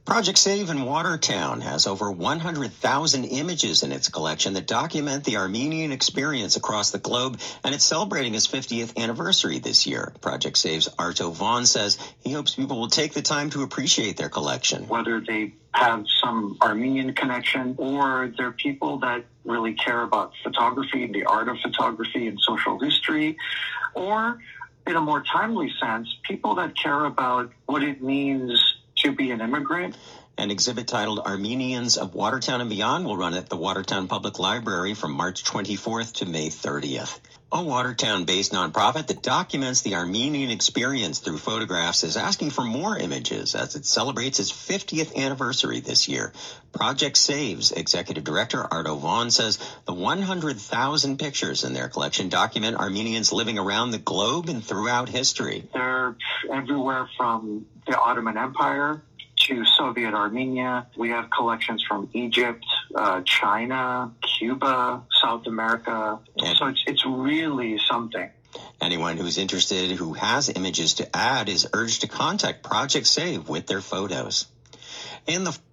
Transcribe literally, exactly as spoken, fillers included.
Project Save in Watertown has over one hundred thousand images in its collection that document the Armenian experience across the globe, and it's celebrating its fiftieth anniversary this year. Project Save's Arto Vaughn says he hopes people will take the time to appreciate their collection. Whether they have some Armenian connection or they're people that really care about photography, the art of photography and social history, or in a more timely sense, people that care about what it means to be an immigrant. An exhibit titled Armenians of Watertown and Beyond will run at the Watertown Public Library from March twenty-fourth to May thirtieth. A Watertown-based nonprofit that documents the Armenian experience through photographs is asking for more images as it celebrates its fiftieth anniversary this year. Project Save's executive director Arto Vaughn says the one hundred thousand pictures in their collection document Armenians living around the globe and throughout history. They're everywhere from the Ottoman Empire to Soviet Armenia. We have collections from Egypt, uh, China, Cuba, South America. And so it's, it's really something. Anyone who's interested who has images to add is urged to contact Project Save with their photos. In the